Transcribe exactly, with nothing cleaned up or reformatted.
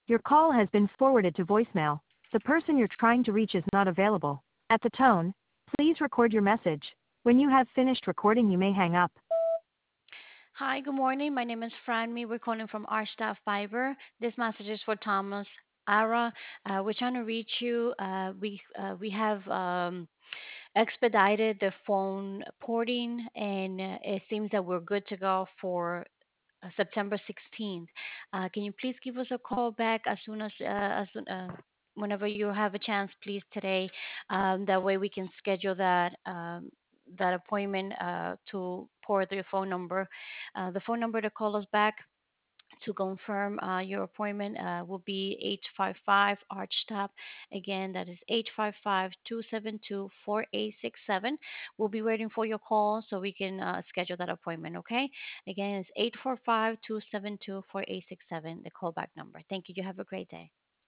Your call has been forwarded to voicemail. The person you're trying to reach is not available. At the tone, please record your message. When you have finished recording, you may hang up. Hi, good morning. My name is Franmy. We're calling from our staff Fiber. This message is for Thomas Ara. Uh, we're trying to reach you. Uh, we uh, we have um, expedited the phone porting, and uh, it seems that we're good to go for uh, September sixteenth. Uh, can you please give us a call back as soon as uh, as soon, uh, whenever you have a chance, please today. Um, that way we can schedule that um, that appointment uh, to port your phone number. Uh, the phone number to call us back to confirm uh, your appointment uh, will be eight five five ArchTop. Again, that is eight five five, two seven two, four eight six seven. We'll be waiting for your call so we can uh, schedule that appointment, okay? Again, it's eight four five, two seven two, four eight six seven, the callback number. Thank you. You have a great day.